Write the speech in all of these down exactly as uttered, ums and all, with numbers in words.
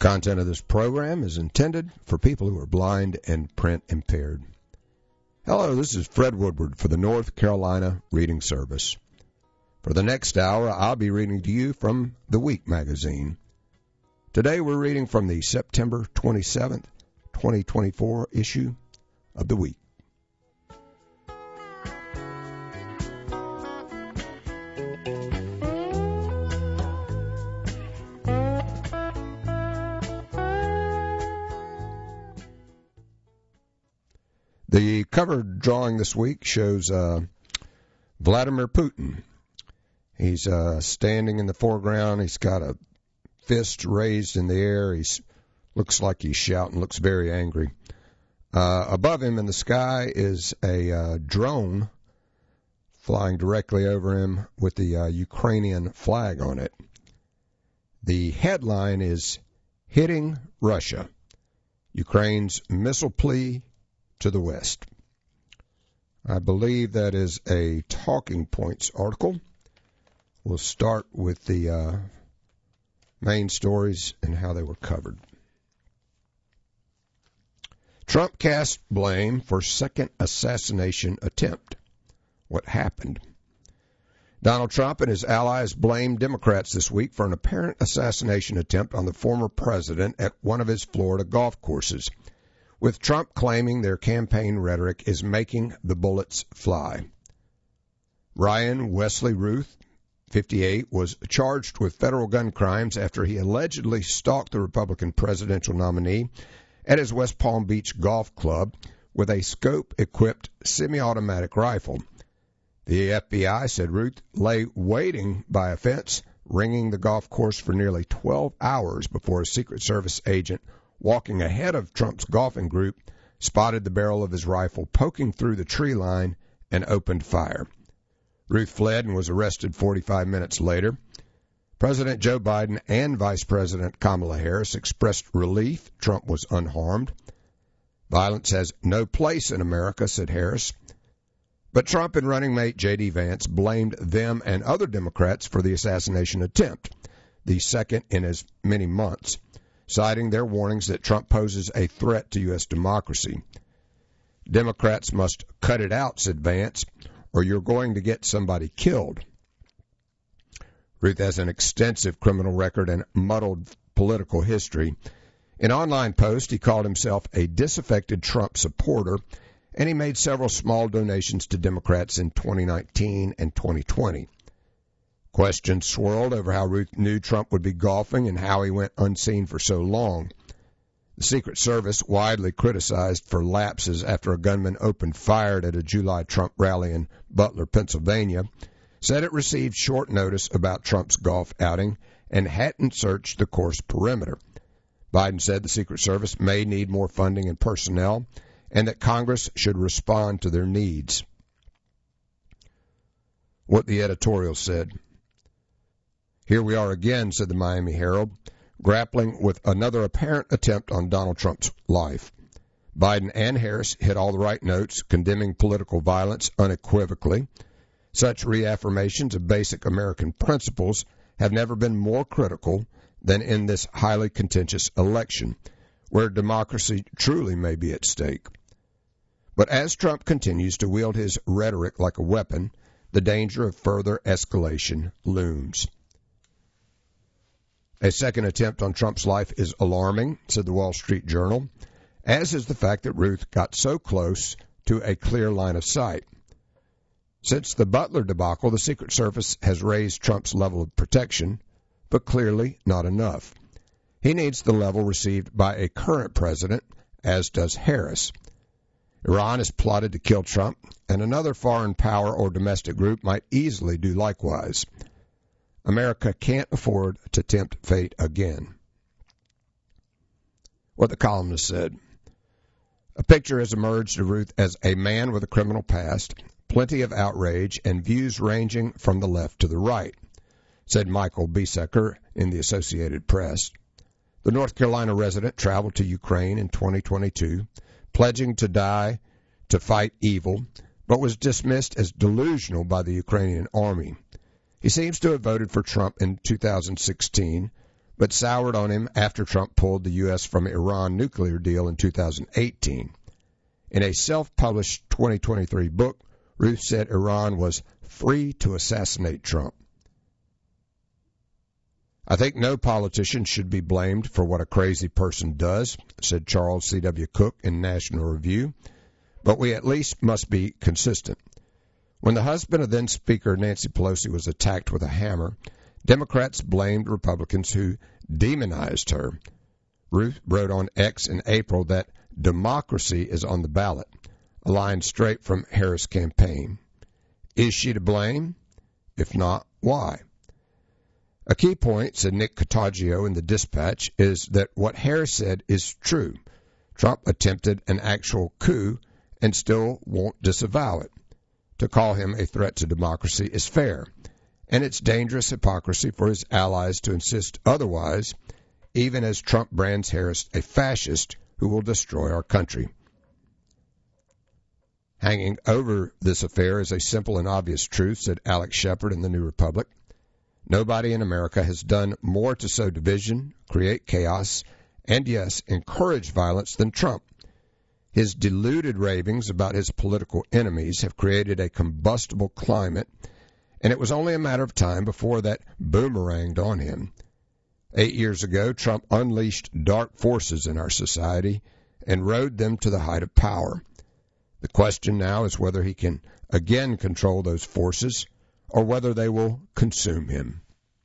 Content of this program is intended for people who are blind and print impaired. Hello, this is Fred Woodward for the North Carolina Reading Service. For the next hour, I'll be reading to you from The Week magazine. Today we're reading from the September twenty-seventh, twenty twenty-four issue of The Week. The cover drawing this week shows uh, Vladimir Putin. He's uh, standing in the foreground. He's got a fist raised in the air. He looks like he's shouting, looks very angry. Uh, above him in the sky is a uh, drone flying directly over him with the uh, Ukrainian flag on it. The headline is Hitting Russia, Ukraine's Missile Plea to the West. I believe that is a Talking Points article. We'll start with the uh, main stories and how they were covered. Trump casts blame for second assassination attempt. What happened? Donald Trump and his allies blamed Democrats this week for an apparent assassination attempt on the former president at one of his Florida golf courses, with Trump claiming their campaign rhetoric is making the bullets fly. Ryan Wesley Ruth, fifty-eight, was charged with federal gun crimes after he allegedly stalked the Republican presidential nominee at his West Palm Beach golf club with a scope-equipped semi-automatic rifle. The F B I said Ruth lay waiting by a fence, ringing the golf course for nearly twelve hours before a Secret Service agent walking ahead of Trump's golfing group spotted the barrel of his rifle poking through the tree line and opened fire. Ruth fled and was arrested forty-five minutes later. President Joe Biden and Vice President Kamala Harris expressed relief Trump was unharmed. Violence has no place in America, said Harris. But Trump and running mate J D. Vance blamed them and other Democrats for the assassination attempt, the second in as many months, citing their warnings that Trump poses a threat to U S democracy. Democrats must cut it out, said Vance, or you're going to get somebody killed. Ruth has an extensive criminal record and muddled political history. In an online post, he called himself a disaffected Trump supporter, and he made several small donations to Democrats in twenty nineteen and twenty twenty. Questions swirled over how Ruth knew Trump would be golfing and how he went unseen for so long. The Secret Service, widely criticized for lapses after a gunman opened fire at a July Trump rally in Butler, Pennsylvania, said it received short notice about Trump's golf outing and hadn't searched the course perimeter. Biden said the Secret Service may need more funding and personnel and that Congress should respond to their needs. What the editorial said. Here we are again, said the Miami Herald, grappling with another apparent attempt on Donald Trump's life. Biden and Harris hit all the right notes, condemning political violence unequivocally. Such reaffirmations of basic American principles have never been more critical than in this highly contentious election, where democracy truly may be at stake. But as Trump continues to wield his rhetoric like a weapon, the danger of further escalation looms. A second attempt on Trump's life is alarming, said the Wall Street Journal, as is the fact that Ruth got so close to a clear line of sight. Since the Butler debacle, the Secret Service has raised Trump's level of protection, but clearly not enough. He needs the level received by a current president, as does Harris. Iran has plotted to kill Trump, and another foreign power or domestic group might easily do likewise. America can't afford to tempt fate again. What the columnist said. A picture has emerged of Ruth as a man with a criminal past, plenty of outrage, and views ranging from the left to the right, said Michael Biesecker in the Associated Press. The North Carolina resident traveled to Ukraine in twenty twenty-two, pledging to die to fight evil, but was dismissed as delusional by the Ukrainian army. He seems to have voted for Trump in two thousand sixteen, but soured on him after Trump pulled the U S from Iran nuclear deal in two thousand eighteen. In a self-published twenty twenty-three book, Ruth said Iran was free to assassinate Trump. I think no politician should be blamed for what a crazy person does, said Charles C W Cook in National Review, but we at least must be consistent. When the husband of then Speaker Nancy Pelosi was attacked with a hammer, Democrats blamed Republicans who demonized her. Ruth wrote on X in April that democracy is on the ballot, a line straight from Harris' campaign. Is she to blame? If not, why? A key point, said Nick Cottagio in the Dispatch, is that what Harris said is true. Trump attempted an actual coup and still won't disavow it. To call him a threat to democracy is fair, and it's dangerous hypocrisy for his allies to insist otherwise, even as Trump brands Harris a fascist who will destroy our country. Hanging over this affair is a simple and obvious truth, said Alex Shepard in the New Republic. Nobody in America has done more to sow division, create chaos, and, yes, encourage violence than Trump. His deluded ravings about his political enemies have created a combustible climate, and it was only a matter of time before that boomeranged on him. Eight years ago, Trump unleashed dark forces in our society and rode them to the height of power. The question now is whether he can again control those forces or whether they will consume him.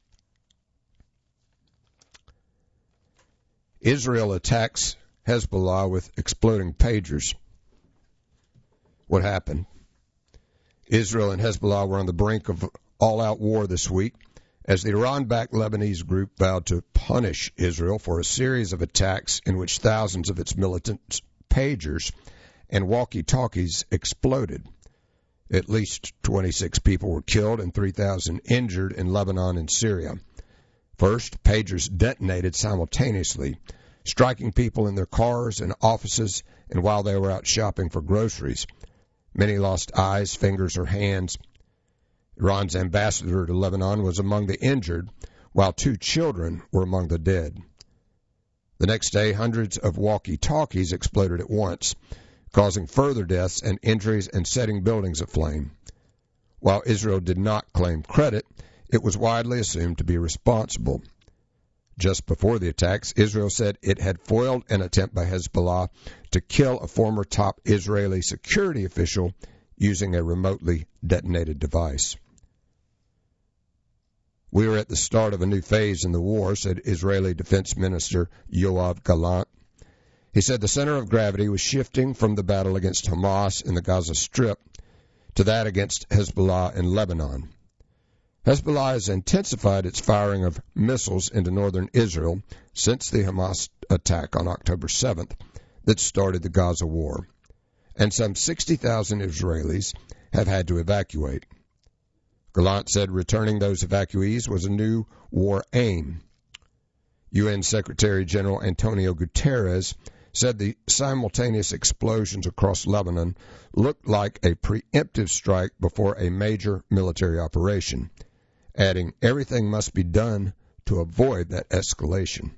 Israel attacks Hezbollah with exploding pagers. What happened? Israel and Hezbollah were on the brink of all-out war this week as the Iran-backed Lebanese group vowed to punish Israel for a series of attacks in which thousands of its militants' pagers and walkie-talkies exploded. At least twenty-six people were killed and three thousand injured in Lebanon and Syria. First, pagers detonated simultaneously, striking people in their cars and offices and while they were out shopping for groceries. Many lost eyes, fingers, or hands. Iran's ambassador to Lebanon was among the injured, while two children were among the dead. The next day, hundreds of walkie-talkies exploded at once, causing further deaths and injuries and setting buildings aflame. While Israel did not claim credit, it was widely assumed to be responsible. Just before the attacks, Israel said it had foiled an attempt by Hezbollah to kill a former top Israeli security official using a remotely detonated device. We are at the start of a new phase in the war, said Israeli Defense Minister Yoav Gallant. He said the center of gravity was shifting from the battle against Hamas in the Gaza Strip to that against Hezbollah in Lebanon. Hezbollah has intensified its firing of missiles into northern Israel since the Hamas attack on October seventh that started the Gaza war, and some sixty thousand Israelis have had to evacuate. Gallant said returning those evacuees was a new war aim. U N Secretary General Antonio Guterres said the simultaneous explosions across Lebanon looked like a preemptive strike before a major military operation, adding everything must be done to avoid that escalation.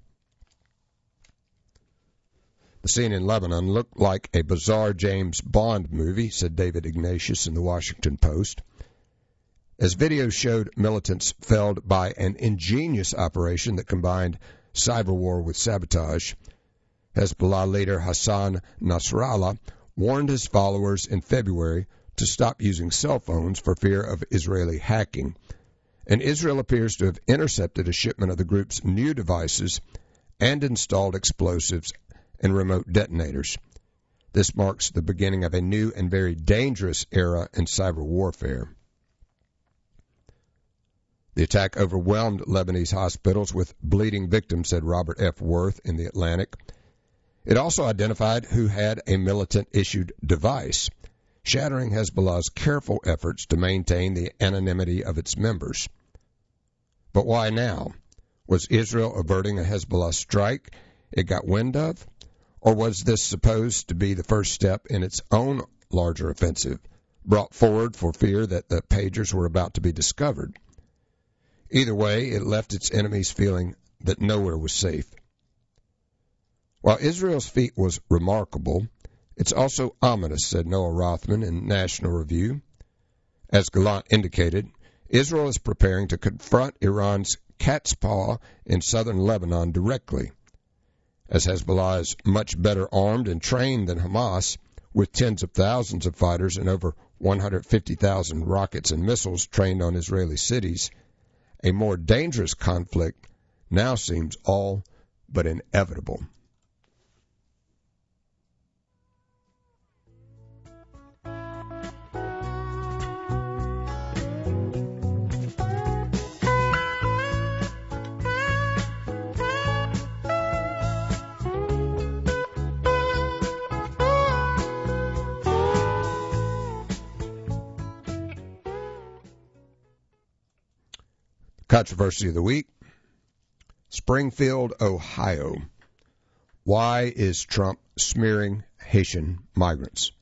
The scene in Lebanon looked like a bizarre James Bond movie, said David Ignatius in the Washington Post. As videos showed, militants felled by an ingenious operation that combined cyber war with sabotage. Hezbollah leader Hassan Nasrallah warned his followers in February to stop using cell phones for fear of Israeli hacking, and Israel appears to have intercepted a shipment of the group's new devices and installed explosives and remote detonators. This marks the beginning of a new and very dangerous era in cyber warfare. The attack overwhelmed Lebanese hospitals with bleeding victims, said Robert F. Worth in The Atlantic. It also identified who had a militant-issued device, shattering Hezbollah's careful efforts to maintain the anonymity of its members. But why now? Was Israel averting a Hezbollah strike it got wind of? Or was this supposed to be the first step in its own larger offensive, brought forward for fear that the pagers were about to be discovered? Either way, it left its enemies feeling that nowhere was safe. While Israel's feat was remarkable, it's also ominous, said Noah Rothman in National Review. As Gallant indicated, Israel is preparing to confront Iran's cat's paw in southern Lebanon directly. As Hezbollah is much better armed and trained than Hamas, with tens of thousands of fighters and over one hundred fifty thousand rockets and missiles trained on Israeli cities, a more dangerous conflict now seems all but inevitable. Controversy of the week. Springfield, Ohio. Why is Trump smearing Haitian migrants?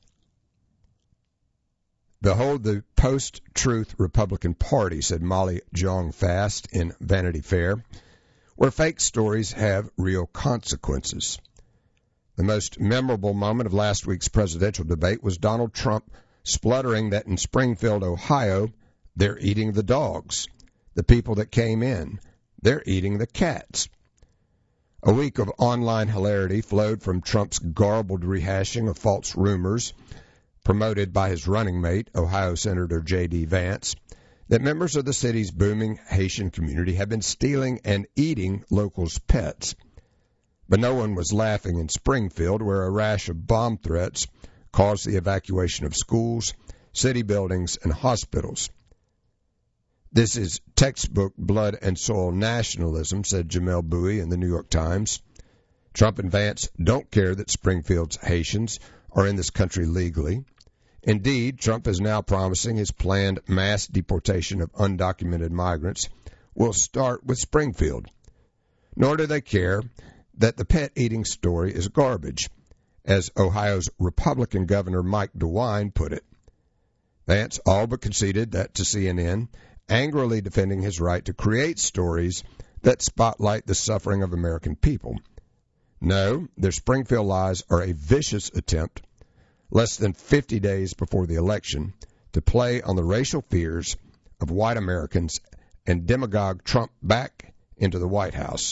Behold the post-truth Republican Party, said Molly Jong-Fast in Vanity Fair, where fake stories have real consequences. The most memorable moment of last week's presidential debate was Donald Trump spluttering that in Springfield, Ohio, they're eating the dogs. The people that came in, they're eating the cats. A week of online hilarity flowed from Trump's garbled rehashing of false rumors, promoted by his running mate, Ohio Senator J D Vance, that members of the city's booming Haitian community have been stealing and eating locals' pets. But no one was laughing in Springfield, where a rash of bomb threats caused the evacuation of schools, city buildings, and hospitals. This is textbook blood and soil nationalism, said Jamel Bowie in the New York Times. Trump and Vance don't care that Springfield's Haitians are in this country legally. Indeed, Trump is now promising his planned mass deportation of undocumented migrants will start with Springfield. Nor do they care that the pet-eating story is garbage, as Ohio's Republican Governor Mike DeWine put it. Vance all but conceded that to C N N, angrily defending his right to create stories that spotlight the suffering of American people. No, their Springfield lies are a vicious attempt, less than fifty days before the election, to play on the racial fears of white Americans and demagogue Trump back into the White House.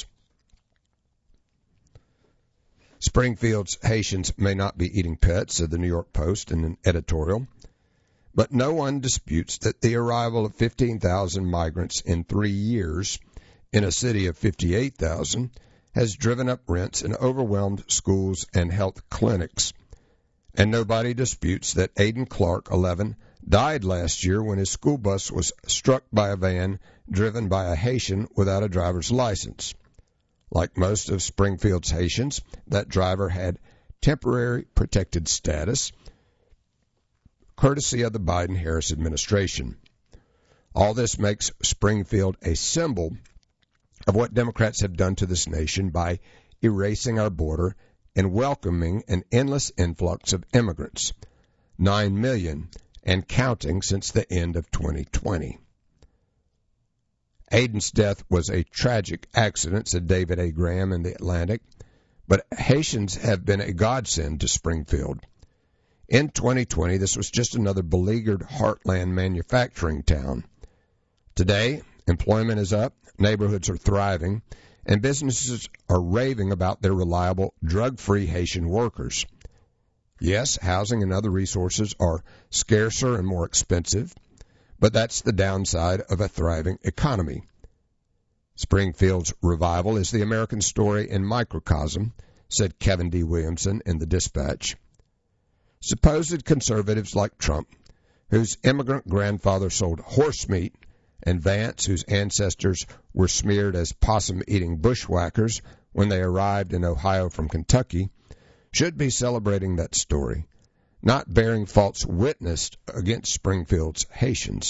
Springfield's Haitians may not be eating pets, said the New York Post in an editorial. But no one disputes that the arrival of fifteen thousand migrants in three years in a city of fifty-eight thousand has driven up rents and overwhelmed schools and health clinics. And nobody disputes that Aiden Clark, eleven, died last year when his school bus was struck by a van driven by a Haitian without a driver's license. Like most of Springfield's Haitians, that driver had temporary protected status, courtesy of the Biden-Harris administration. All this makes Springfield a symbol of what Democrats have done to this nation by erasing our border and welcoming an endless influx of immigrants, nine million and counting since the end of twenty twenty. Aiden's death was a tragic accident, said David A. Graham in The Atlantic, but Haitians have been a godsend to Springfield. In twenty twenty, this was just another beleaguered heartland manufacturing town. Today, employment is up, neighborhoods are thriving, and businesses are raving about their reliable, drug-free Haitian workers. Yes, housing and other resources are scarcer and more expensive, but that's the downside of a thriving economy. Springfield's revival is the American story in microcosm, said Kevin D. Williamson in the Dispatch. Supposed conservatives like Trump, whose immigrant grandfather sold horse meat, and Vance, whose ancestors were smeared as possum-eating bushwhackers when they arrived in Ohio from Kentucky, should be celebrating that story, not bearing false witness against Springfield's Haitians.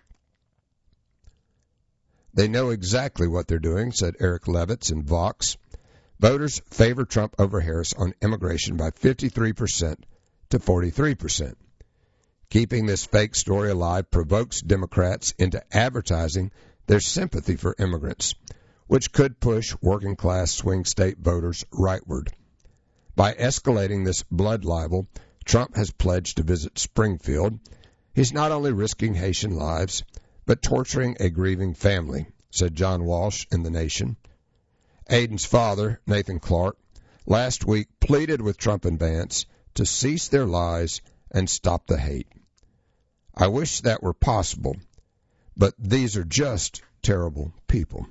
They know exactly what they're doing, said Eric Levitz in Vox. Voters favor Trump over Harris on immigration by fifty-three percent to forty-three percent. Keeping this fake story alive provokes Democrats into advertising their sympathy for immigrants, which could push working-class swing state voters rightward. By escalating this blood libel, Trump has pledged to visit Springfield. He's not only risking Haitian lives, but torturing a grieving family, said John Walsh in The Nation. Aiden's father, Nathan Clark, last week pleaded with Trump and Vance to cease their lies and stop the hate. I wish that were possible, but these are just terrible people.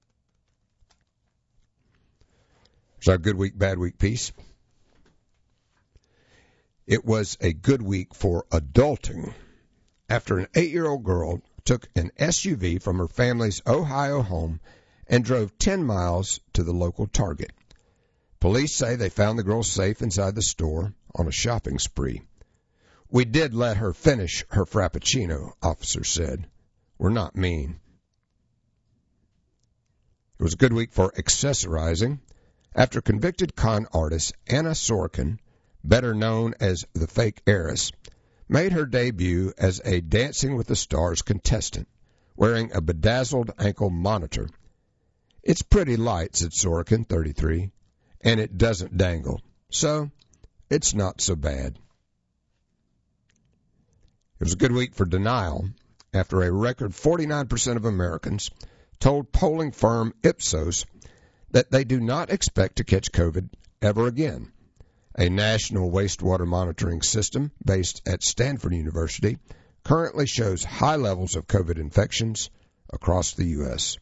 It's our good week, bad week piece. It was a good week for adulting after an eight-year-old girl took an S U V from her family's Ohio home and drove ten miles to the local Target. Police say they found the girl safe inside the store on a shopping spree. We did let her finish her Frappuccino, officers said. We're not mean. It was a good week for accessorizing after convicted con artist Anna Sorokin, better known as the Fake Heiress, made her debut as a Dancing with the Stars contestant, wearing a bedazzled ankle monitor. It's pretty light, said Sorokin, thirty-three, and it doesn't dangle, so it's not so bad. It was a good week for denial after a record forty-nine percent of Americans told polling firm Ipsos that they do not expect to catch COVID ever again. A national wastewater monitoring system based at Stanford University currently shows high levels of COVID infections across the U S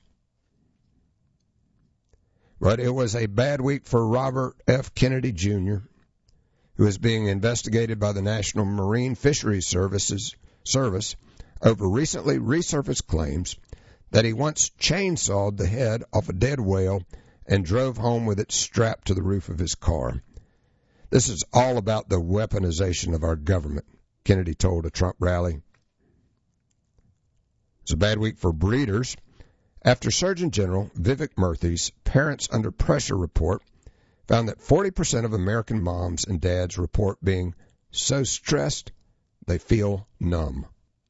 But it was a bad week for Robert F. Kennedy, Junior, who is being investigated by the National Marine Fisheries Services Service over recently resurfaced claims that he once chainsawed the head off a dead whale and drove home with it strapped to the roof of his car. This is all about the weaponization of our government, Kennedy told a Trump rally. It's a bad week for breeders after Surgeon General Vivek Murthy's Parents Under Pressure report found that forty percent of American moms and dads report being so stressed they feel numb.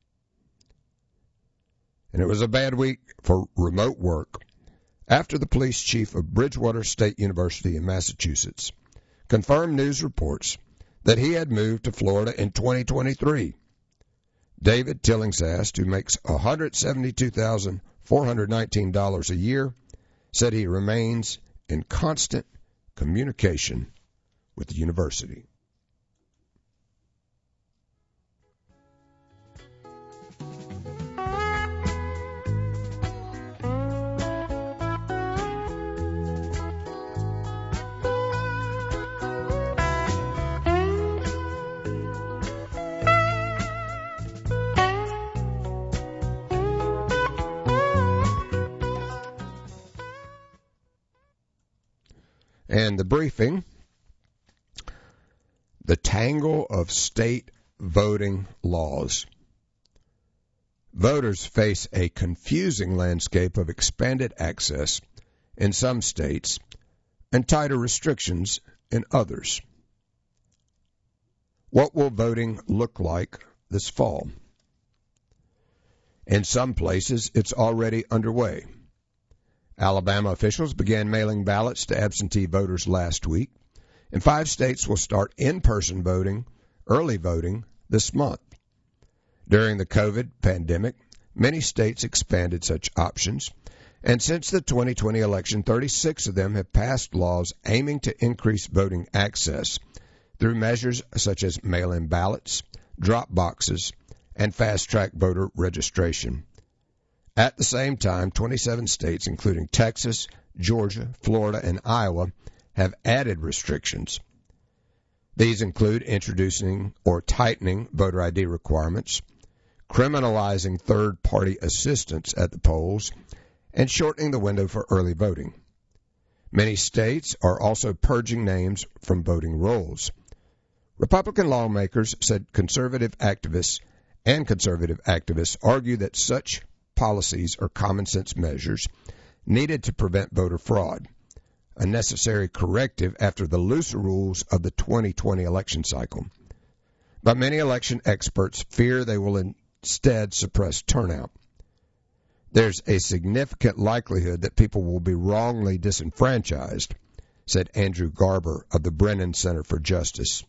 And it was a bad week for remote work after the police chief of Bridgewater State University in Massachusetts confirmed news reports that he had moved to Florida in twenty twenty-three. David Tillingsast, who makes one hundred seventy-two thousand four hundred nineteen dollars a year, said he remains in constant communication with the university. And the briefing, the tangle of state voting laws. Voters face a confusing landscape of expanded access in some states and tighter restrictions in others. What will voting look like this fall? In some places, it's already underway. Alabama officials began mailing ballots to absentee voters last week, and five states will start in-person voting, early voting, this month. During the COVID pandemic, many states expanded such options, and since the twenty twenty election, thirty-six of them have passed laws aiming to increase voting access through measures such as mail-in ballots, drop boxes, and fast-track voter registration. At the same time, twenty-seven states, including Texas, Georgia, Florida, and Iowa, have added restrictions. These include introducing or tightening voter I D requirements, criminalizing third-party assistance at the polls, and shortening the window for early voting. Many states are also purging names from voting rolls. Republican lawmakers said conservative activists and conservative activists argue that such policies are common-sense measures needed to prevent voter fraud, a necessary corrective after the looser rules of the twenty twenty election cycle. But many election experts fear they will instead suppress turnout. There's a significant likelihood that people will be wrongly disenfranchised, said Andrew Garber of the Brennan Center for Justice.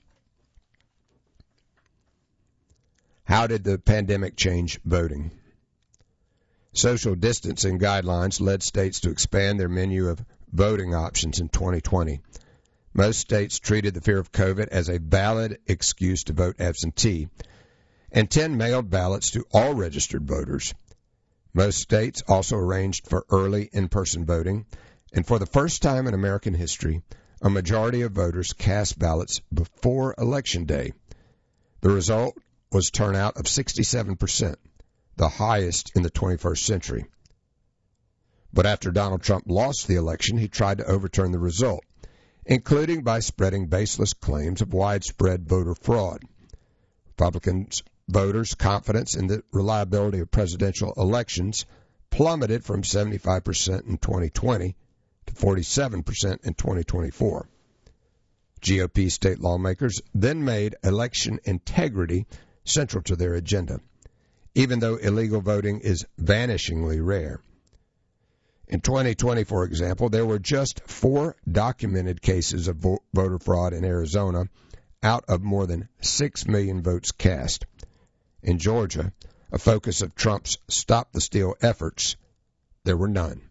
How did the pandemic change voting? Social distancing guidelines led states to expand their menu of voting options in twenty twenty. Most states treated the fear of COVID as a valid excuse to vote absentee, and ten mailed ballots to all registered voters. Most states also arranged for early in-person voting, and for the first time in American history, a majority of voters cast ballots before Election Day. The result was turnout of sixty-seven percent, the highest in the twenty-first century. But after Donald Trump lost the election, he tried to overturn the result, including by spreading baseless claims of widespread voter fraud. Republicans' voters' confidence in the reliability of presidential elections plummeted from seventy-five percent in twenty twenty to forty-seven percent in twenty twenty-four. G O P state lawmakers then made election integrity central to their agenda, even though illegal voting is vanishingly rare. In twenty twenty, for example, there were just four documented cases of vo- voter fraud in Arizona out of more than six million votes cast. In Georgia, a focus of Trump's Stop the Steal efforts, there were none.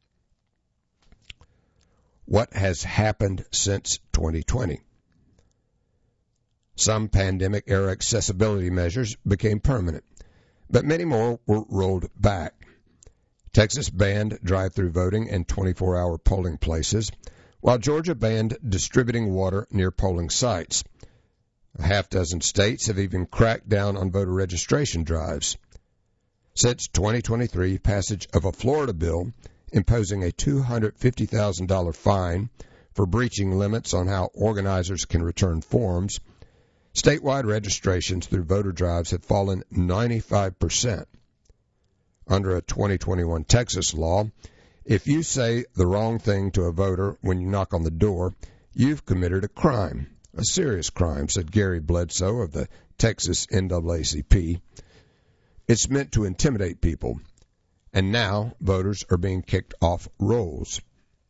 What has happened since twenty twenty? Some pandemic-era accessibility measures became permanent, but many more were rolled back. Texas banned drive-through voting and twenty-four hour polling places, while Georgia banned distributing water near polling sites. A half dozen states have even cracked down on voter registration drives. Since twenty twenty-three, passage of a Florida bill imposing a two hundred fifty thousand dollars fine for breaching limits on how organizers can return forms, statewide registrations through voter drives have fallen ninety-five percent. Under a twenty twenty-one Texas law, if you say the wrong thing to a voter when you knock on the door, you've committed a crime, a serious crime, said Gary Bledsoe of the Texas N double A C P. It's meant to intimidate people, and now voters are being kicked off rolls.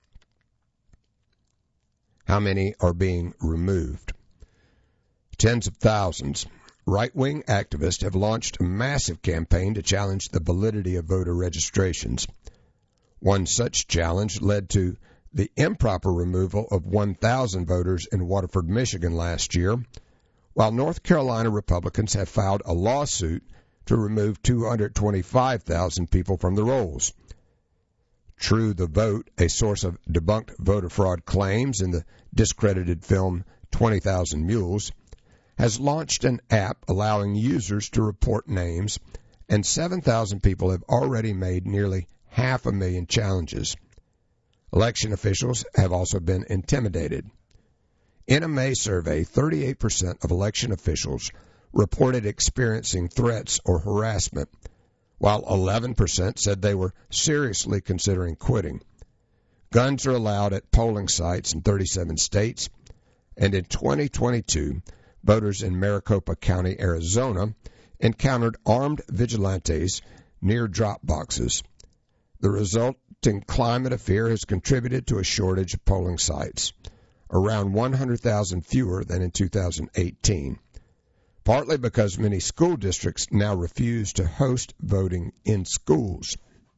How many are being removed? Tens of thousands. Right-wing activists have launched a massive campaign to challenge the validity of voter registrations. One such challenge led to the improper removal of one thousand voters in Waterford, Michigan last year, while North Carolina Republicans have filed a lawsuit to remove two hundred twenty-five thousand people from the rolls. True the Vote, a source of debunked voter fraud claims in the discredited film twenty thousand Mules, has launched an app allowing users to report names, and seven thousand people have already made nearly half a million challenges. Election officials have also been intimidated. In a May survey, thirty-eight percent of election officials reported experiencing threats or harassment, while eleven percent said they were seriously considering quitting. Guns are allowed at polling sites in thirty-seven states, and in twenty twenty-two, voters in Maricopa County, Arizona, encountered armed vigilantes near drop boxes. The resulting climate of fear has contributed to a shortage of polling sites, around one hundred thousand fewer than in two thousand eighteen, partly because many school districts now refuse to host voting in schools.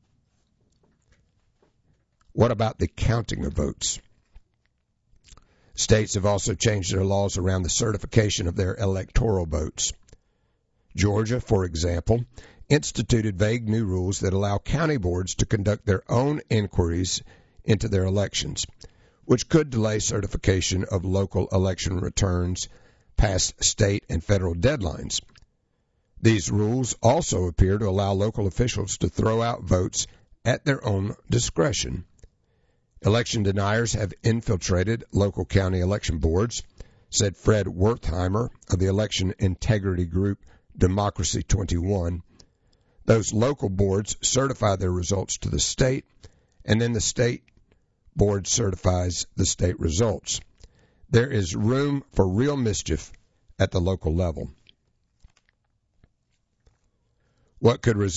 What about the counting of votes? States have also changed their laws around the certification of their electoral votes. Georgia, for example, instituted vague new rules that allow county boards to conduct their own inquiries into their elections, which could delay certification of local election returns past state and federal deadlines. These rules also appear to allow local officials to throw out votes at their own discretion. Election deniers have infiltrated local county election boards, said Fred Wertheimer of the election integrity group Democracy twenty-one. Those local boards certify their results to the state, and then the state board certifies the state results. There is room for real mischief at the local level. What could result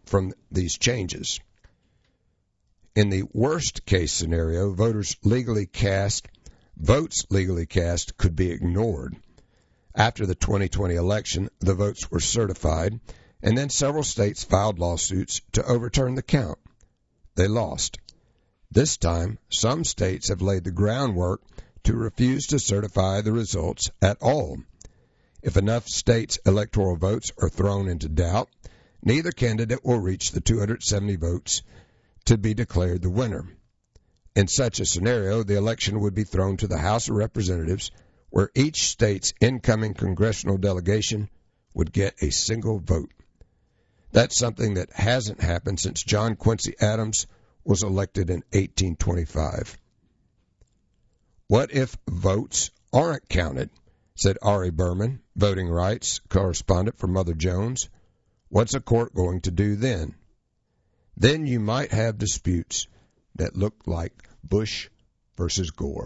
from these changes. In the worst case scenario, voters legally cast, votes legally cast could be ignored. After the twenty twenty election, the votes were certified, and then several states filed lawsuits to overturn the count. They lost. This time, some states have laid the groundwork to refuse to certify the results at all. If enough states' electoral votes are thrown into doubt, neither candidate will reach the two hundred seventy votes to be declared the winner. In such a scenario, the election would be thrown to the House of Representatives, where each state's incoming congressional delegation would get a single vote. That's something that hasn't happened since John Quincy Adams was elected in eighteen twenty-five. What if votes aren't counted? Said Ari Berman, voting rights correspondent for Mother Jones. What's a court going to do then? Then you might have disputes that look like Bush versus Gore.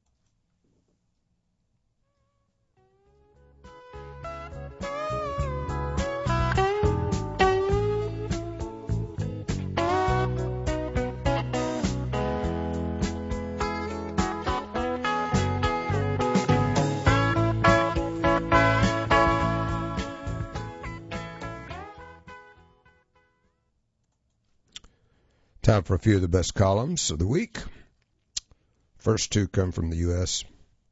Time for a few of the best columns of the week. First two come from the U S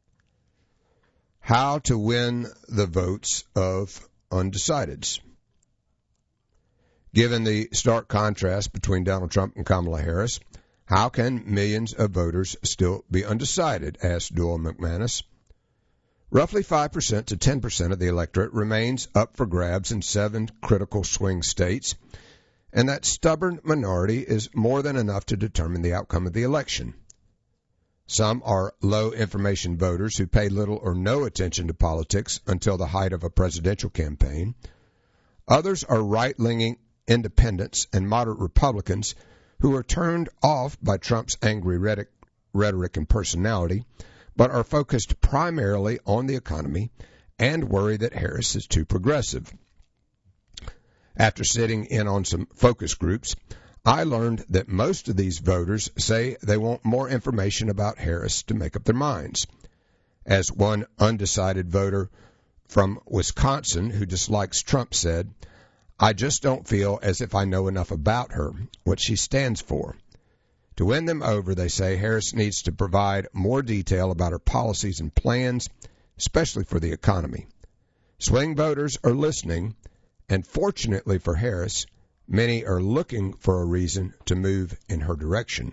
How to win the votes of undecideds. Given the stark contrast between Donald Trump and Kamala Harris, how can millions of voters still be undecided, asked Doyle McManus. Roughly five percent to ten percent of the electorate remains up for grabs in seven critical swing states, and that stubborn minority is more than enough to determine the outcome of the election. Some are low-information voters who pay little or no attention to politics until the height of a presidential campaign. Others are right-leaning independents and moderate Republicans who are turned off by Trump's angry rhetoric and personality, but are focused primarily on the economy and worry that Harris is too progressive. After sitting in on some focus groups, I learned that most of these voters say they want more information about Harris to make up their minds. As one undecided voter from Wisconsin who dislikes Trump said, "I just don't feel as if I know enough about her, what she stands for." To win them over, they say Harris needs to provide more detail about her policies and plans, especially for the economy. Swing voters are listening, and fortunately for Harris, many are looking for a reason to move in her direction.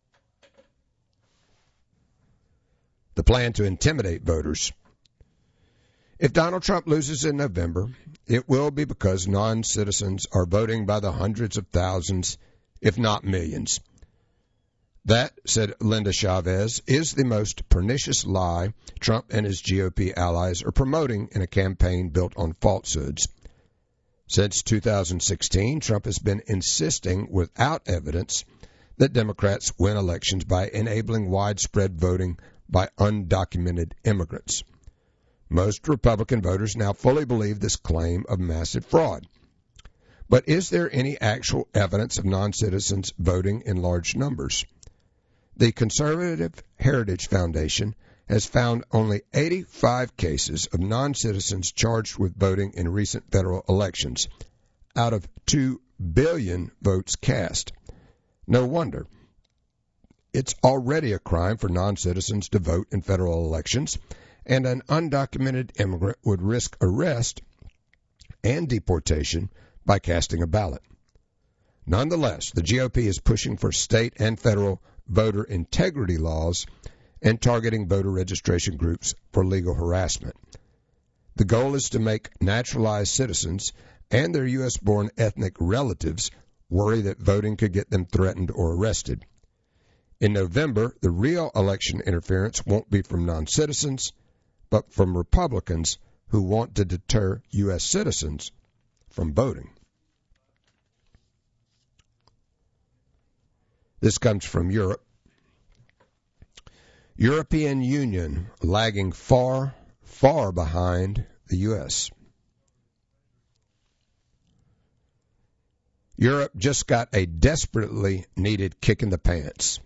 The plan to intimidate voters. If Donald Trump loses in November, it will be because non-citizens are voting by the hundreds of thousands, if not millions. That, said Linda Chavez, is the most pernicious lie Trump and his G O P allies are promoting in a campaign built on falsehoods. Since two thousand sixteen, Trump has been insisting without evidence that Democrats win elections by enabling widespread voting by undocumented immigrants. Most Republican voters now fully believe this claim of massive fraud. But is there any actual evidence of non-citizens voting in large numbers? The Conservative Heritage Foundation has found only eighty-five cases of non-citizens charged with voting in recent federal elections, out of two billion votes cast. No wonder. It's already a crime for non-citizens to vote in federal elections, and an undocumented immigrant would risk arrest and deportation by casting a ballot. Nonetheless, the G O P is pushing for state and federal voter integrity laws and targeting voter registration groups for legal harassment. The goal is to make naturalized citizens and their U S-born ethnic relatives worry that voting could get them threatened or arrested. In November, the real election interference won't be from non-citizens, but from Republicans who want to deter U S citizens from voting. This comes from Europe. European Union lagging far, far behind the U S. Europe just got a desperately needed kick in the pants.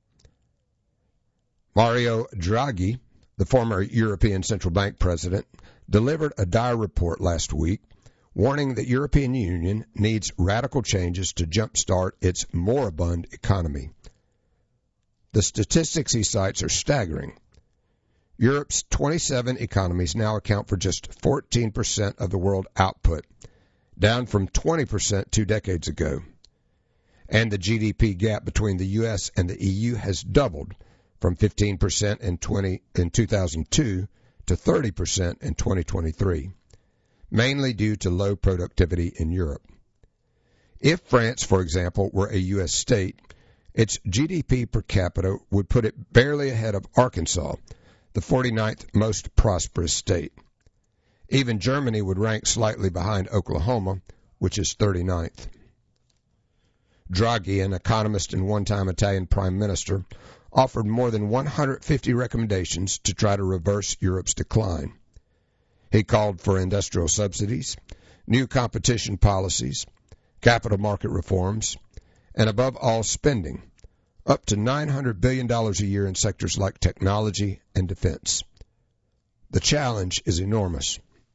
Mario Draghi, the former European Central Bank president, delivered a dire report last week warning the European Union needs radical changes to jumpstart its moribund economy. The statistics he cites are staggering. Europe's twenty-seven economies now account for just fourteen percent of the world output, down from twenty percent two decades ago. And the G D P gap between the U S and the E U has doubled from fifteen percent in, twenty, in two thousand two to thirty percent in twenty twenty-three, mainly due to low productivity in Europe. If France, for example, were a U S state, its G D P per capita would put it barely ahead of Arkansas, the forty-ninth most prosperous state. Even Germany would rank slightly behind Oklahoma, which is thirty-ninth. Draghi, an economist and one-time Italian prime minister, offered more than one hundred fifty recommendations to try to reverse Europe's decline. He called for industrial subsidies, new competition policies, capital market reforms, and above all spending, up to nine hundred billion dollars a year in sectors like technology and defense. The challenge is enormous.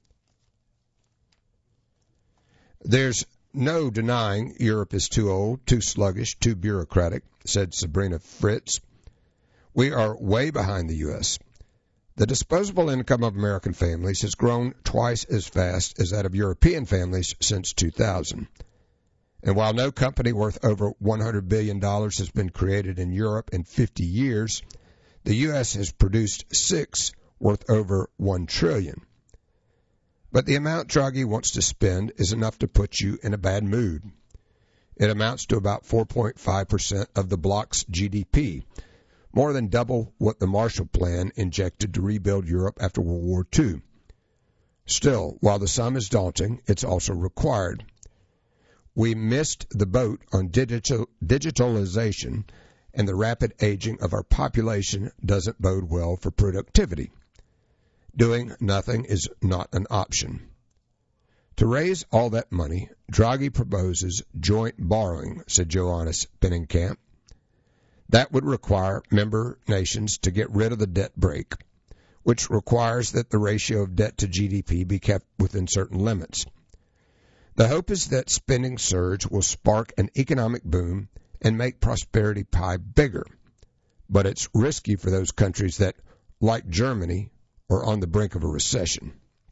There's no denying Europe is too old, too sluggish, too bureaucratic, said Sabrina Fritz. We are way behind the U S. The disposable income of American families has grown twice as fast as that of European families since two thousand. And while no company worth over one hundred billion dollars has been created in Europe in fifty years, the U S has produced six worth over one trillion dollars. But the amount Draghi wants to spend is enough to put you in a bad mood. It amounts to about four point five percent of the bloc's G D P, more than double what the Marshall Plan injected to rebuild Europe after World War Two. Still, while the sum is daunting, it's also required. We missed the boat on digital, digitalization, and the rapid aging of our population doesn't bode well for productivity. Doing nothing is not an option. To raise all that money, Draghi proposes joint borrowing, said Johannes Penningkamp. That would require member nations to get rid of the debt brake, which requires that the ratio of debt to G D P be kept within certain limits. The hope is that spending surge will spark an economic boom and make prosperity pie bigger. But it's risky for those countries that, like Germany, are on the brink of a recession.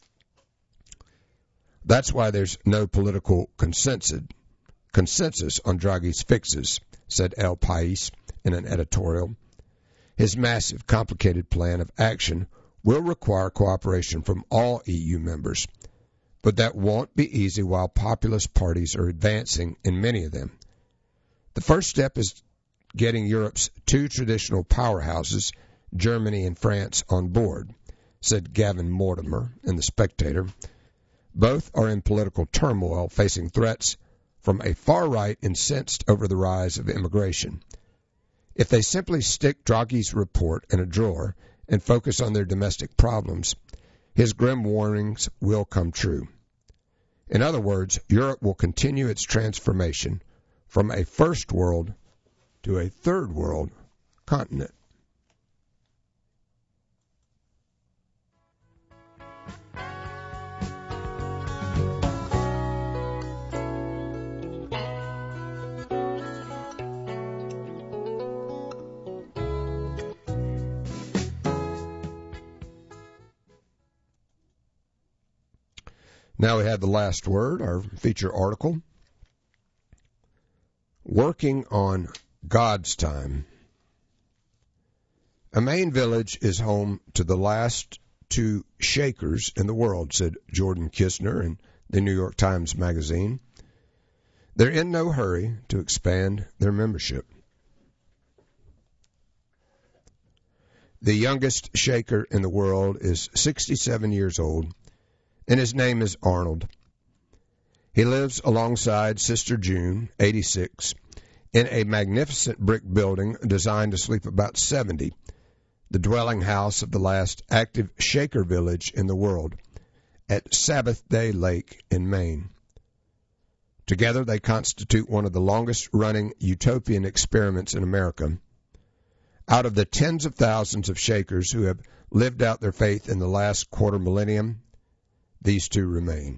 That's why there's no political consensus, consensus on Draghi's fixes, said El País in an editorial. His massive, complicated plan of action will require cooperation from all E U members, but that won't be easy while populist parties are advancing in many of them. The first step is getting Europe's two traditional powerhouses, Germany and France, on board, said Gavin Mortimer in The Spectator. Both are in political turmoil, facing threats from a far right incensed over the rise of immigration. If they simply stick Draghi's report in a drawer and focus on their domestic problems, his grim warnings will come true. In other words, Europe will continue its transformation from a first world to a third world continent. Now we have the last word, our feature article. Working on God's time. A Maine village is home to the last two Shakers in the world, said Jordan Kistner in the New York Times Magazine. They're in no hurry to expand their membership. The youngest Shaker in the world is sixty-seven years old, and his name is Arnold. He lives alongside Sister June, eighty-six, in a magnificent brick building designed to sleep about seventy, the dwelling house of the last active Shaker village in the world, at Sabbath Day Lake in Maine. Together, they constitute one of the longest-running utopian experiments in America. Out of the tens of thousands of Shakers who have lived out their faith in the last quarter millennium, these two remain.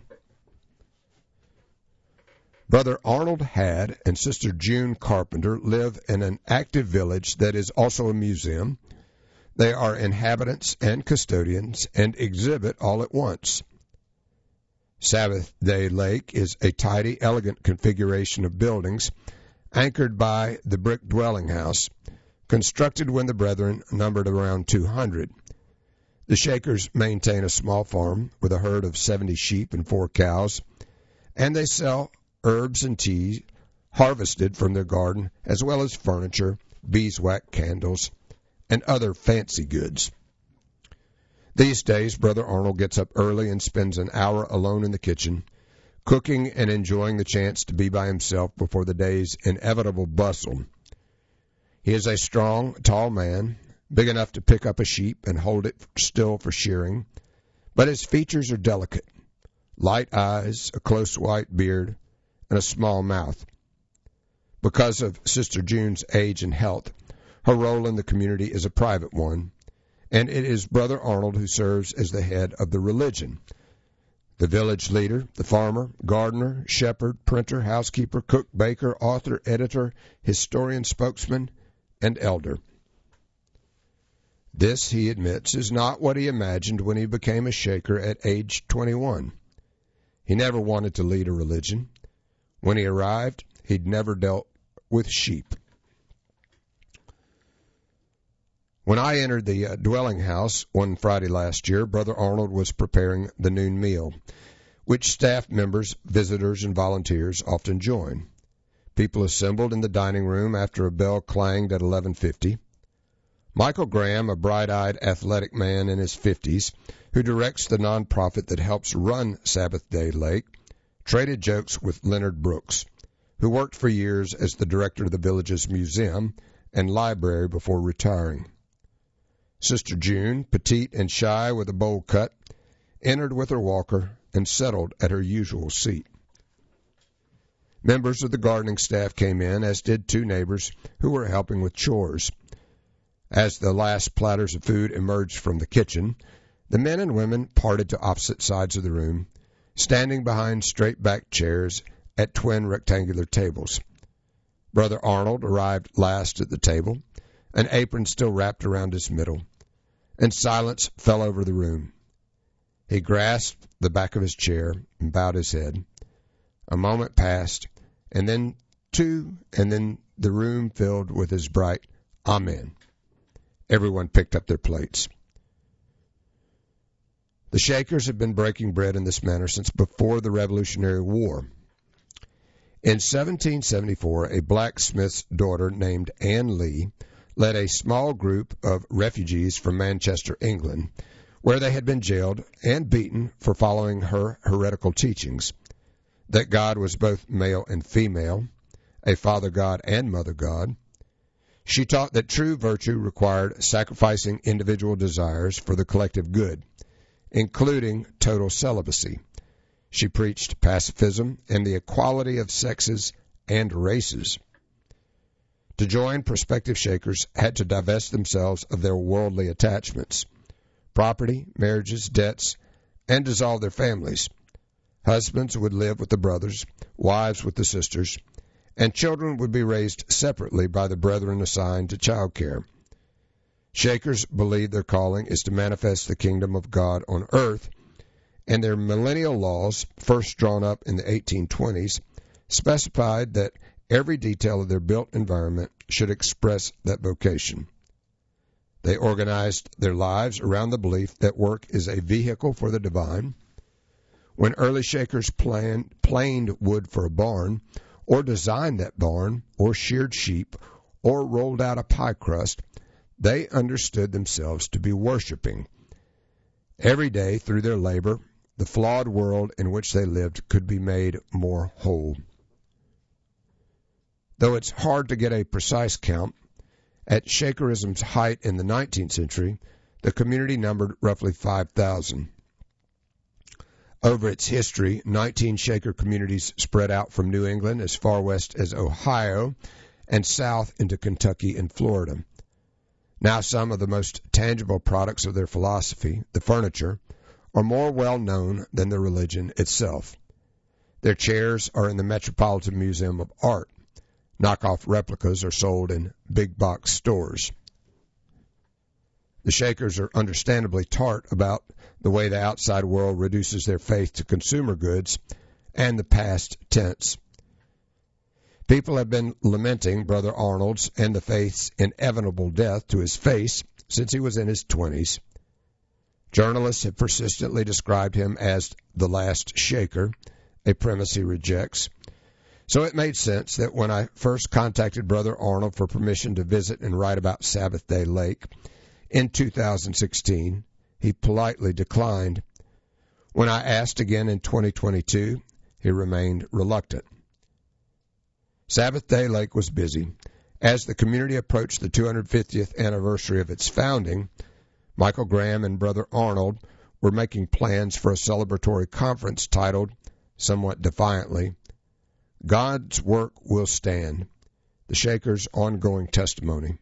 Brother Arnold Hadd and Sister June Carpenter live in an active village that is also a museum. They are inhabitants and custodians and exhibit all at once. Sabbath Day Lake is a tidy, elegant configuration of buildings anchored by the brick dwelling house, constructed when the brethren numbered around two hundred. The Shakers maintain a small farm with a herd of seventy sheep and four cows, and they sell herbs and tea harvested from their garden, as well as furniture, beeswax candles, and other fancy goods. These days, Brother Arnold gets up early and spends an hour alone in the kitchen, cooking and enjoying the chance to be by himself before the day's inevitable bustle. He is a strong, tall man, big enough to pick up a sheep and hold it still for shearing, but his features are delicate, light eyes, a close white beard, and a small mouth. Because of Sister June's age and health, her role in the community is a private one, and it is Brother Arnold who serves as the head of the religion. The village leader, the farmer, gardener, shepherd, printer, housekeeper, cook, baker, author, editor, historian, spokesman, and elder. This, he admits, is not what he imagined when he became a Shaker at age twenty-one. He never wanted to lead a religion. When he arrived, he'd never dealt with sheep. When I entered the uh, dwelling house one Friday last year, Brother Arnold was preparing the noon meal, which staff members, visitors, and volunteers often join. People assembled in the dining room after a bell clanged at eleven fifty. Michael Graham, a bright-eyed, athletic man in his fifties, who directs the nonprofit that helps run Sabbath Day Lake, traded jokes with Leonard Brooks, who worked for years as the director of the village's museum and library before retiring. Sister June, petite and shy with a bowl cut, entered with her walker and settled at her usual seat. Members of the gardening staff came in, as did two neighbors who were helping with chores. As the last platters of food emerged from the kitchen, the men and women parted to opposite sides of the room, standing behind straight-backed chairs at twin rectangular tables. Brother Arnold arrived last at the table, an apron still wrapped around his middle, and silence fell over the room. He grasped the back of his chair and bowed his head. A moment passed, and then two, and then the room filled with his bright Amen. Everyone picked up their plates. The Shakers have been breaking bread in this manner since before the Revolutionary War. In seventeen seventy-four, a blacksmith's daughter named Anne Lee led a small group of refugees from Manchester, England, where they had been jailed and beaten for following her heretical teachings, that God was both male and female, a Father God and Mother God. She taught that true virtue required sacrificing individual desires for the collective good, including total celibacy. She preached pacifism and the equality of sexes and races. To join, prospective Shakers had to divest themselves of their worldly attachments, property, marriages, debts, and dissolve their families. Husbands would live with the brothers, wives with the sisters, and children would be raised separately by the brethren assigned to child care. Shakers believe their calling is to manifest the kingdom of God on earth, and their millennial laws, first drawn up in the eighteen twenties, specified that every detail of their built environment should express that vocation. They organized their lives around the belief that work is a vehicle for the divine. When early Shakers planned, planed wood for a barn, or designed that barn, or sheared sheep, or rolled out a pie crust, they understood themselves to be worshiping. Every day, through their labor, the flawed world in which they lived could be made more whole. Though it's hard to get a precise count, at Shakerism's height in the nineteenth century, the community numbered roughly five thousand. Over its history, nineteen Shaker communities spread out from New England as far west as Ohio and south into Kentucky and Florida. Now some of the most tangible products of their philosophy, the furniture, are more well known than the religion itself. Their chairs are in the Metropolitan Museum of Art. Knockoff replicas are sold in big box stores. The Shakers are understandably tart about the way the outside world reduces their faith to consumer goods and the past tense. People have been lamenting Brother Arnold's and the faith's inevitable death to his face since he was in his twenties. Journalists have persistently described him as the last Shaker, a premise he rejects. So it made sense that when I first contacted Brother Arnold for permission to visit and write about Sabbath Day Lake in two thousand sixteen, he politely declined. When I asked again in twenty twenty-two, he remained reluctant. Sabbath Day Lake was busy. As the community approached the two hundred fiftieth anniversary of its founding, Michael Graham and Brother Arnold were making plans for a celebratory conference titled, somewhat defiantly, God's Work Will Stand, the Shakers' Ongoing Testimony.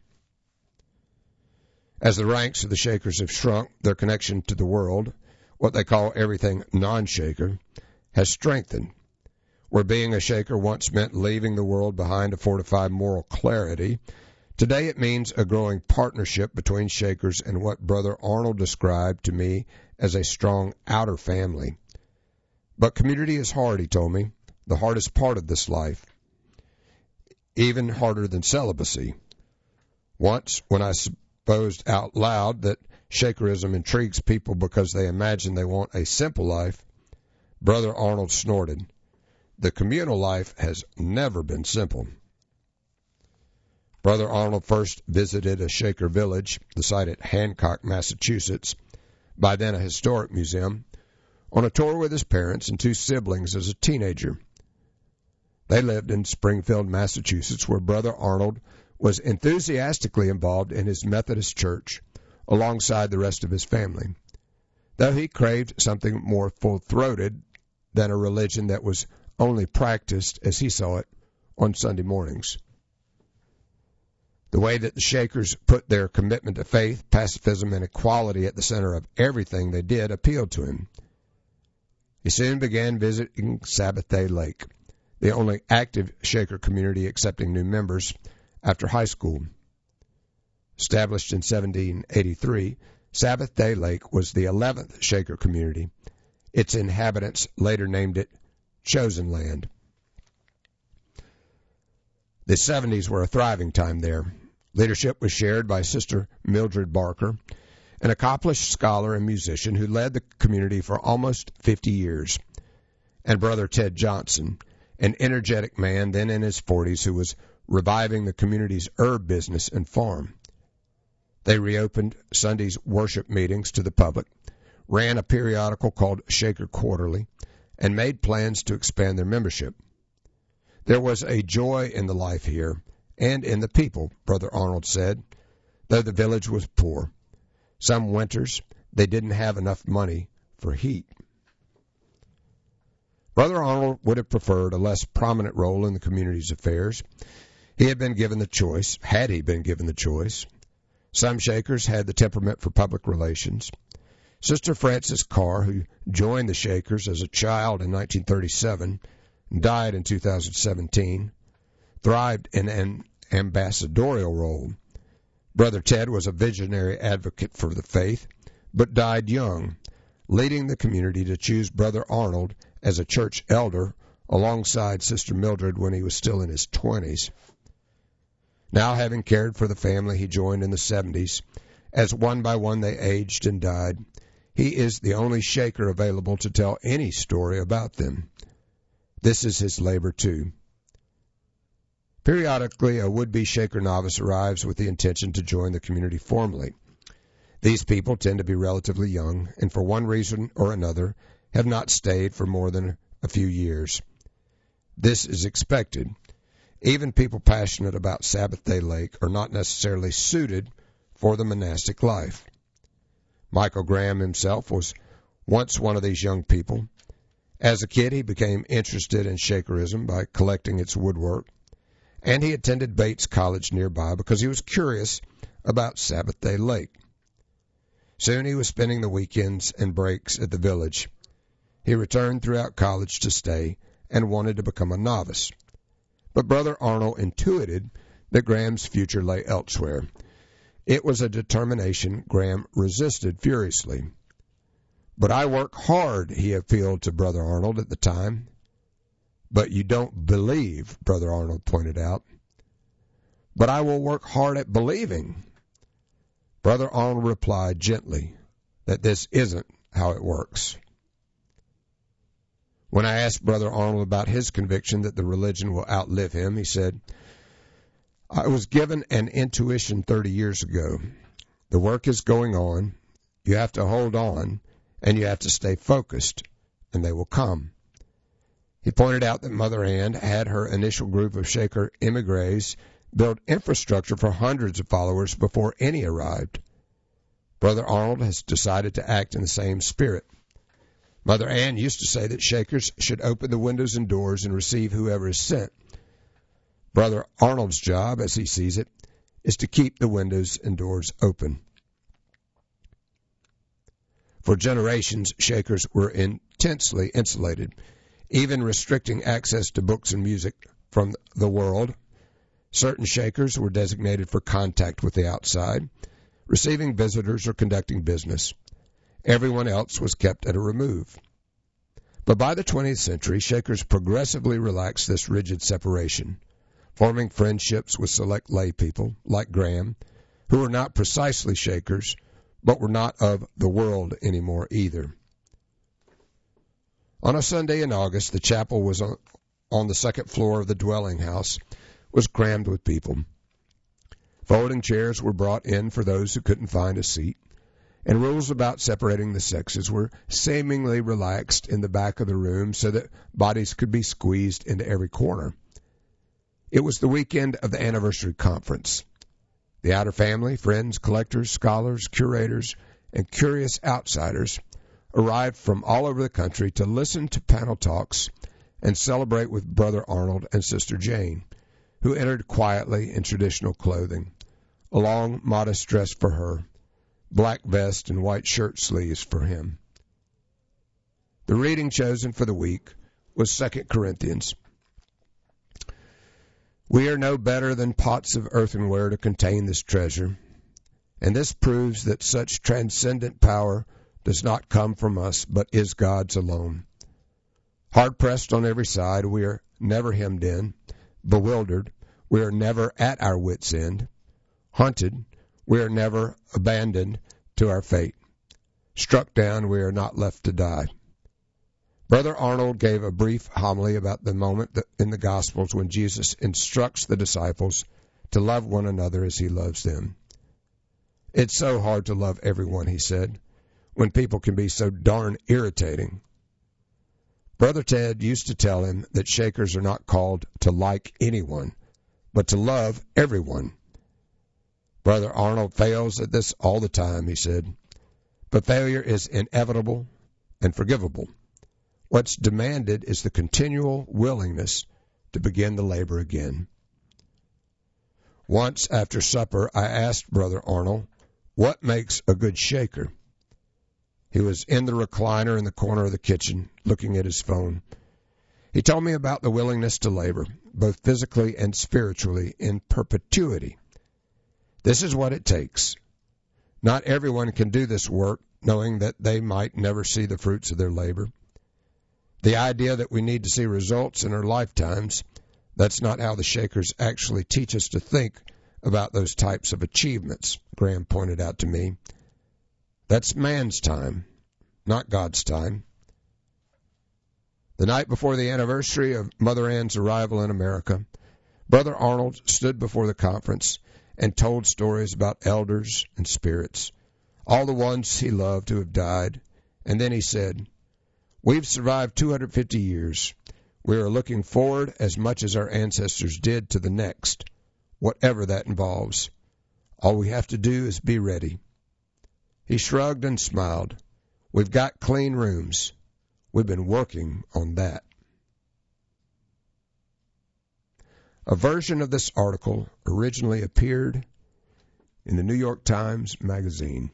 As the ranks of the Shakers have shrunk, their connection to the world, what they call everything non-Shaker, has strengthened. Where being a Shaker once meant leaving the world behind to fortify moral clarity, today it means a growing partnership between Shakers and what Brother Arnold described to me as a strong outer family. But community is hard, he told me, the hardest part of this life, even harder than celibacy. Once, when I supposed out loud that Shakerism intrigues people because they imagine they want a simple life, Brother Arnold snorted. The communal life has never been simple. Brother Arnold first visited a Shaker village, the site at Hancock, Massachusetts, by then a historic museum, on a tour with his parents and two siblings as a teenager. They lived in Springfield, Massachusetts, where Brother Arnold was enthusiastically involved in his Methodist church alongside the rest of his family, though he craved something more full-throated than a religion that was only practiced, as he saw it, on Sunday mornings. The way that the Shakers put their commitment to faith, pacifism, and equality at the center of everything they did appealed to him. He soon began visiting Sabbath Day Lake, the only active Shaker community accepting new members after high school. Established in seventeen eighty-three, Sabbath Day Lake was the eleventh Shaker community. Its inhabitants later named it Chosen Land. The seventies were a thriving time there. Leadership was shared by Sister Mildred Barker, an accomplished scholar and musician who led the community for almost fifty years, and Brother Ted Johnson, an energetic man then in his forties who was reviving the community's herb business and farm. They reopened Sunday's worship meetings to the public, ran a periodical called Shaker Quarterly, and made plans to expand their membership. There was a joy in the life here and in the people, Brother Arnold said, though the village was poor. Some winters they didn't have enough money for heat. Brother Arnold would have preferred a less prominent role in the community's affairs. He had been given the choice, had he been given the choice. Some Shakers had the temperament for public relations. Sister Frances Carr, who joined the Shakers as a child in nineteen thirty-seven and died in two thousand seventeen, thrived in an ambassadorial role. Brother Ted was a visionary advocate for the faith, but died young, leading the community to choose Brother Arnold as a church elder alongside Sister Mildred when he was still in his twenties. Now, having cared for the family he joined in the seventies, as one by one they aged and died, he is the only Shaker available to tell any story about them. This is his labor, too. Periodically, a would-be Shaker novice arrives with the intention to join the community formally. These people tend to be relatively young, and for one reason or another, have not stayed for more than a few years. This is expected. Even people passionate about Sabbath Day Lake are not necessarily suited for the monastic life. Michael Graham himself was once one of these young people. As a kid, he became interested in Shakerism by collecting its woodwork, and he attended Bates College nearby because he was curious about Sabbath Day Lake. Soon he was spending the weekends and breaks at the village. He returned throughout college to stay and wanted to become a novice. But Brother Arnold intuited that Graham's future lay elsewhere. It was a determination Graham resisted furiously. "But I work hard," he appealed to Brother Arnold at the time. "But you don't believe," Brother Arnold pointed out. "But I will work hard at believing." Brother Arnold replied gently that this isn't how it works. When I asked Brother Arnold about his conviction that the religion will outlive him, he said, "I was given an intuition thirty years ago. The work is going on. You have to hold on, and you have to stay focused, and they will come." He pointed out that Mother Ann had her initial group of Shaker emigres build infrastructure for hundreds of followers before any arrived. Brother Arnold has decided to act in the same spirit. Mother Ann used to say that Shakers should open the windows and doors and receive whoever is sent. Brother Arnold's job, as he sees it, is to keep the windows and doors open. For generations, Shakers were intensely insulated, even restricting access to books and music from the world. Certain Shakers were designated for contact with the outside, receiving visitors or conducting business. Everyone else was kept at a remove. But by the twentieth century, Shakers progressively relaxed this rigid separation, forming friendships with select lay people, like Graham, who were not precisely Shakers, but were not of the world anymore either. On a Sunday in August, the chapel was on, on the second floor of the dwelling house, was crammed with people. Folding chairs were brought in for those who couldn't find a seat, and rules about separating the sexes were seemingly relaxed in the back of the room so that bodies could be squeezed into every corner. It was the weekend of the anniversary conference. The outer family, friends, collectors, scholars, curators, and curious outsiders arrived from all over the country to listen to panel talks and celebrate with Brother Arnold and Sister Jane, who entered quietly in traditional clothing, a long, modest dress for her, black vest and white shirt sleeves for him. The reading chosen for the week was Second Corinthians. "We are no better than pots of earthenware to contain this treasure, and this proves that such transcendent power does not come from us, but is God's alone. Hard-pressed on every side, we are never hemmed in. Bewildered, we are never at our wits' end. Hunted, we are never abandoned to our fate. Struck down, we are not left to die." Brother Arnold gave a brief homily about the moment in the Gospels when Jesus instructs the disciples to love one another as he loves them. "It's so hard to love everyone," he said, "when people can be so darn irritating." Brother Ted used to tell him that Shakers are not called to like anyone, but to love everyone. Brother Arnold fails at this all the time, he said, but failure is inevitable and forgivable. What's demanded is the continual willingness to begin the labor again. Once after supper, I asked Brother Arnold, "What makes a good Shaker?" He was in the recliner in the corner of the kitchen, looking at his phone. He told me about the willingness to labor, both physically and spiritually, in perpetuity. This is what it takes. Not everyone can do this work knowing that they might never see the fruits of their labor. The idea that we need to see results in our lifetimes, that's not how the Shakers actually teach us to think about those types of achievements, Graham pointed out to me. That's man's time, not God's time. The night before the anniversary of Mother Ann's arrival in America, Brother Arnold stood before the conference and told stories about elders and spirits, all the ones he loved who have died, and then he said, "We've survived two hundred fifty years. We are looking forward as much as our ancestors did to the next, whatever that involves. All we have to do is be ready." He shrugged and smiled. "We've got clean rooms. We've been working on that. A version of this article originally appeared in the New York Times Magazine.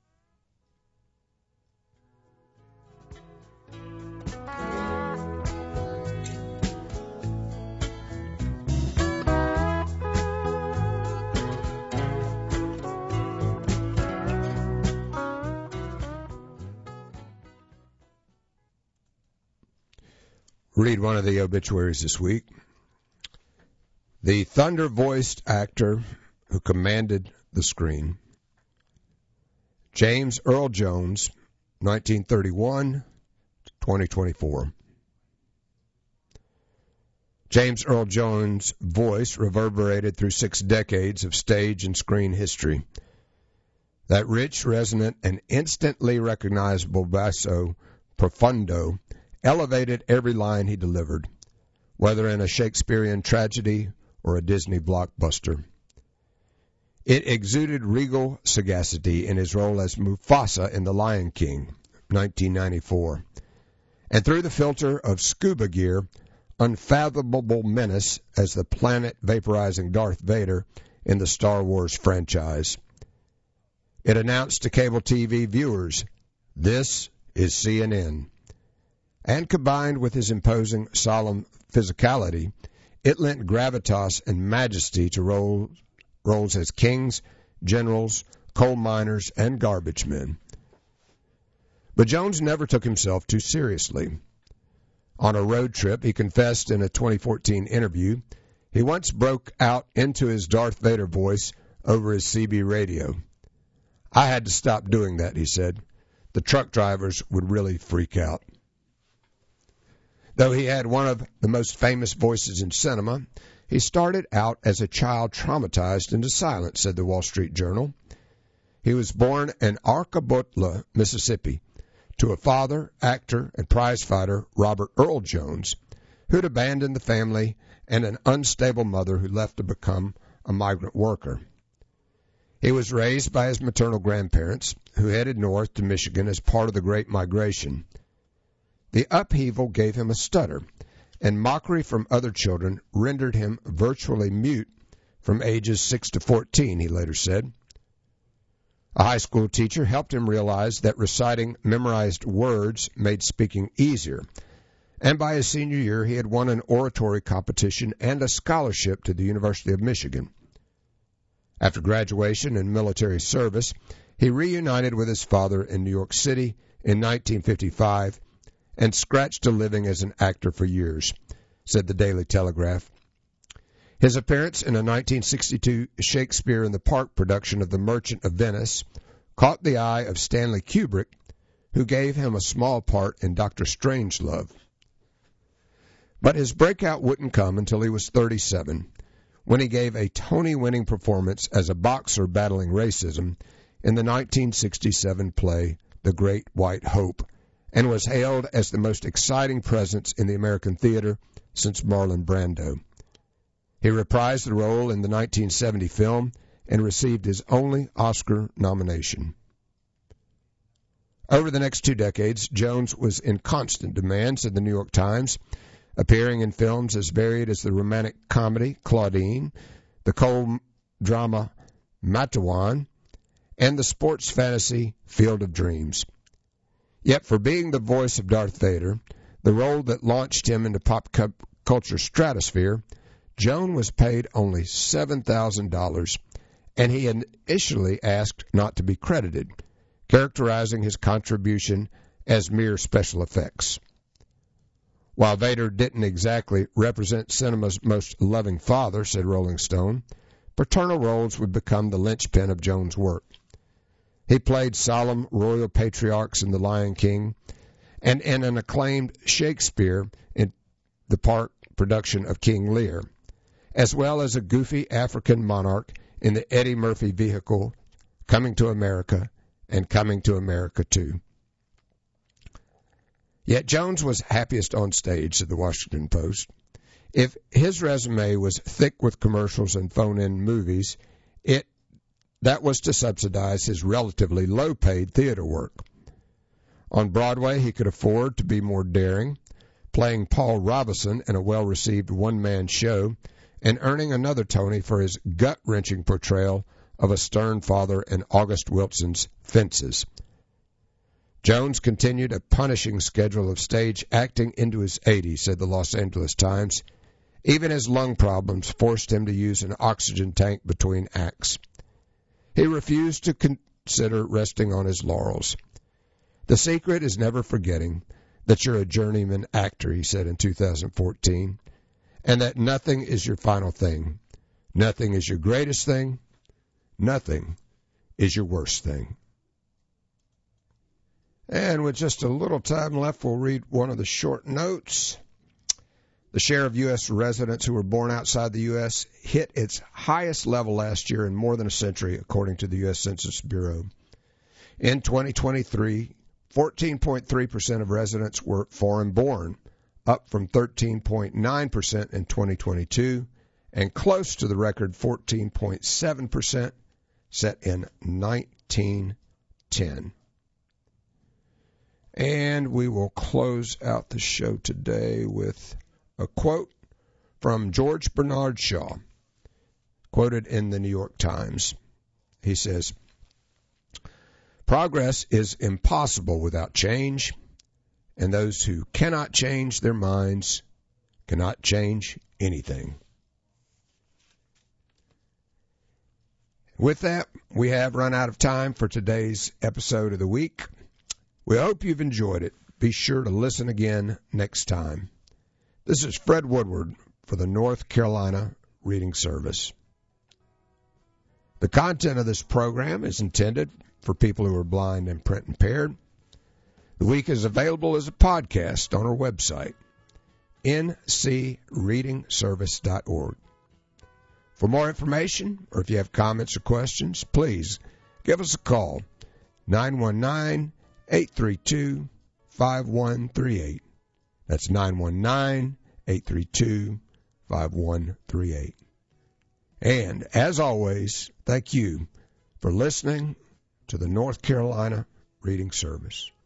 Read one of the obituaries this week. The thunder-voiced actor who commanded the screen, James Earl Jones, nineteen thirty-one to twenty twenty-four. James Earl Jones' voice reverberated through six decades of stage and screen history. That rich, resonant, and instantly recognizable basso profundo elevated every line he delivered, whether in a Shakespearean tragedy or a Disney blockbuster. It exuded regal sagacity in his role as Mufasa in The Lion King, nineteen ninety-four, and through the filter of scuba gear, unfathomable menace as the planet-vaporizing Darth Vader in the Star Wars franchise. It announced to cable T V viewers, "This is C N N." And combined with his imposing, solemn physicality, it lent gravitas and majesty to roles, roles as kings, generals, coal miners, and garbage men. But Jones never took himself too seriously. On a road trip, he confessed in a twenty fourteen interview, he once broke out into his Darth Vader voice over his C B radio. "I had to stop doing that," he said. "The truck drivers would really freak out." Though he had one of the most famous voices in cinema, he started out as a child traumatized into silence, said the Wall Street Journal. He was born in Arcabotla, Mississippi, to a father, actor, and prizefighter, Robert Earl Jones, who'd abandoned the family, and an unstable mother who left to become a migrant worker. He was raised by his maternal grandparents, who headed north to Michigan as part of the Great Migration. The upheaval gave him a stutter, and mockery from other children rendered him virtually mute from ages six to fourteen, he later said. A high school teacher helped him realize that reciting memorized words made speaking easier, and by his senior year he had won an oratory competition and a scholarship to the University of Michigan. After graduation and military service, he reunited with his father in New York City in nineteen fifty-five and scratched a living as an actor for years, said the Daily Telegraph. His appearance in a nineteen sixty-two Shakespeare in the Park production of The Merchant of Venice caught the eye of Stanley Kubrick, who gave him a small part in Doctor Strangelove. But his breakout wouldn't come until he was thirty-seven, when he gave a Tony-winning performance as a boxer battling racism in the nineteen sixty-seven play The Great White Hope, and was hailed as the most exciting presence in the American theater since Marlon Brando. He reprised the role in the nineteen seventy film and received his only Oscar nomination. Over the next two decades, Jones was in constant demand, said the New York Times, appearing in films as varied as the romantic comedy Claudine, the cold drama Matawan, and the sports fantasy Field of Dreams. Yet for being the voice of Darth Vader, the role that launched him into pop culture stratosphere, Jones was paid only seven thousand dollars, and he initially asked not to be credited, characterizing his contribution as mere special effects. While Vader didn't exactly represent cinema's most loving father, said Rolling Stone, paternal roles would become the linchpin of Jones' work. He played solemn royal patriarchs in The Lion King and in an acclaimed Shakespeare in the Park production of King Lear, as well as a goofy African monarch in the Eddie Murphy vehicle Coming to America and Coming to America two. Yet Jones was happiest on stage, said the Washington Post. If his resume was thick with commercials and phone-in movies, it that was to subsidize his relatively low-paid theater work. On Broadway, he could afford to be more daring, playing Paul Robeson in a well-received one-man show and earning another Tony for his gut-wrenching portrayal of a stern father in August Wilson's Fences. Jones continued a punishing schedule of stage acting into his eighties, said the Los Angeles Times. Even his lung problems forced him to use an oxygen tank between acts. He refused to consider resting on his laurels. The secret is never forgetting that you're a journeyman actor, he said in two thousand fourteen, and that nothing is your final thing. Nothing is your greatest thing. Nothing is your worst thing. And with just a little time left, we'll read one of the short notes. The share of U S residents who were born outside the U S hit its highest level last year in more than a century, according to the U S Census Bureau. In twenty twenty-three, fourteen point three percent of residents were foreign-born, up from thirteen point nine percent in twenty twenty-two, and close to the record fourteen point seven percent set in nineteen ten. And we will close out the show today with a quote from George Bernard Shaw, quoted in the New York Times. He says, "Progress is impossible without change, and those who cannot change their minds cannot change anything." With that, we have run out of time for today's episode of the week. We hope you've enjoyed it. Be sure to listen again next time. This is Fred Woodward for the North Carolina Reading Service. The content of this program is intended for people who are blind and print impaired. The week is available as a podcast on our website, n c reading service dot org. For more information, or if you have comments or questions, please give us a call, nine one nine, eight three two, five one three eight. That's nine one nine, eight three two, five one three eight. And, as always, thank you for listening to the North Carolina Reading Service.